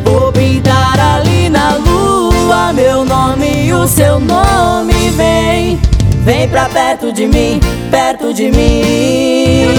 Vou pintar ali na lua meu nome e o seu nome. Vem, vem pra perto de mim, perto de mim.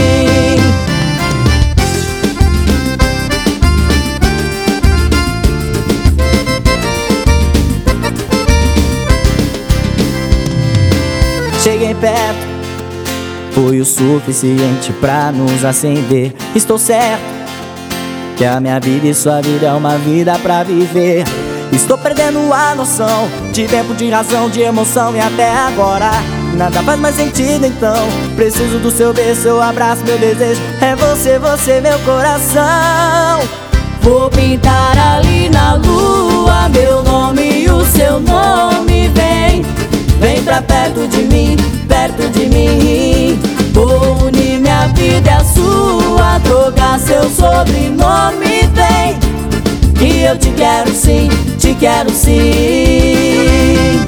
Cheguei perto, foi o suficiente pra nos acender. Estou certo que a minha vida e sua vida é uma vida pra viver. Estou perdendo a noção de tempo, de razão, de emoção. E até agora nada faz mais sentido, então preciso do seu beijo, seu abraço, meu desejo é você, você, meu coração. Vou pintar ali na lua meu nome e o seu nome. Vem, vem pra perto de mim, perto de mim. Vou unir minha vida e a sua, trocar seu sobrenome. Vem, que eu te quero sim, te quero sim.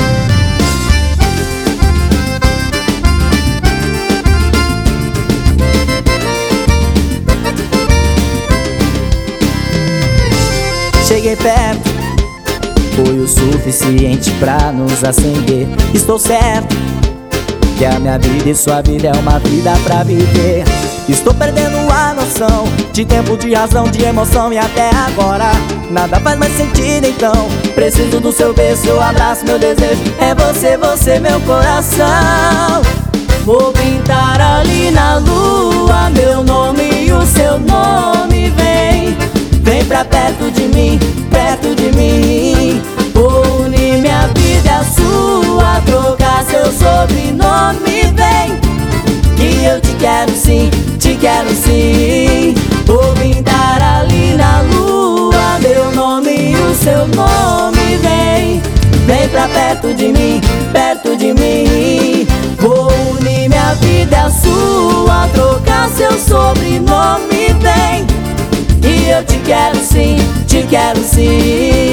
Cheguei perto, foi o suficiente pra nos acender. Estou certo que a minha vida e sua vida é uma vida pra viver. Estou perdendo a noção de tempo, de razão, de emoção. E até agora nada faz mais sentido, então preciso do seu beijo, seu abraço, meu desejo é você, você, meu coração. Vou pintar ali na lua meu nome e o seu nome. Vem, vem pra perto de mim, perto de mim. Vou unir minha vida e a sua, trocar seu sobrenome. Vem, que eu te quero sim, te quero sim. Vou pintar ali na lua meu nome e o seu nome. Vem, vem pra perto de mim, perto de mim. Vou unir minha vida e a sua, trocar seu sobrenome. Vem, que eu te quero sim, te quero sim.